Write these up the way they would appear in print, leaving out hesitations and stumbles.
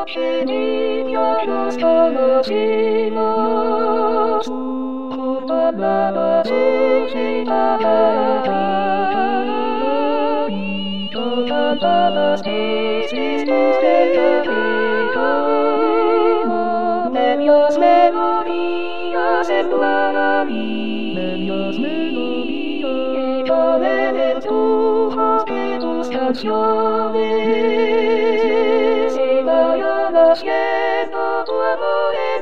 noche niña nos conocimos, junto a la basílica y tocando las crisis del camino, medias melodías entran y medias melodías y ponen en tus de tus canciones y vayan haciendo tu amor en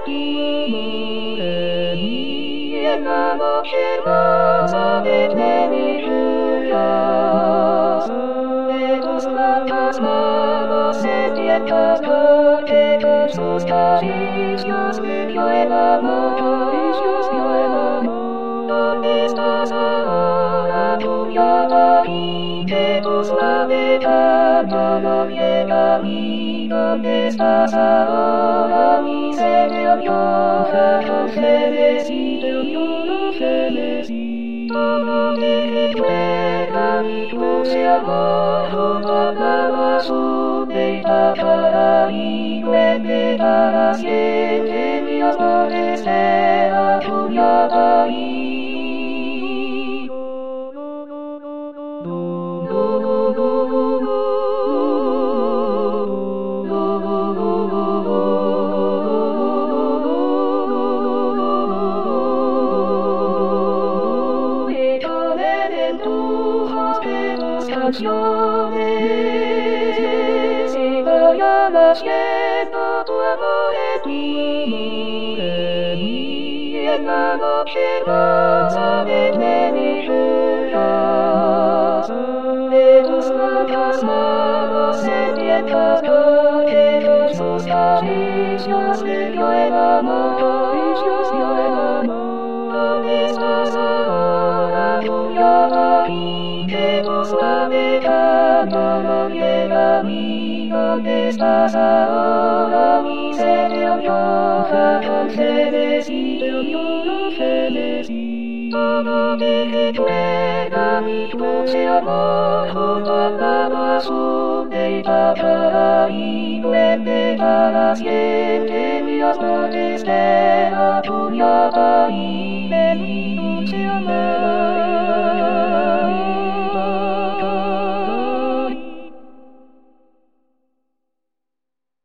mí, y en la noche más alegre mi lluvias de tus blancas manos se tientan porque con sus caricias me dio el amor, ¿dónde estás ahora tu mirada y que tus labios cantan no llega a mí? ¿Dónde estás ahora mi ser yo felicito todo de juega mi dulce amor junto a la azul de Itacara y duende para siempre mi amor desea tu mirada canciones y vayan haciendo tu amor en mí, y en la noche más alegre mi lluvias de tus blancas manos se tientan porque con sus caricias me dio el amor, ¿dónde estás ahora tu mirada y que tus labios cantan no llega a mí? ¿Dónde estás ahora mi ser yo felicito todo de juega mi dulce amor junto a la azul de Itacara y duende para siempre mi amor desea tu mirada y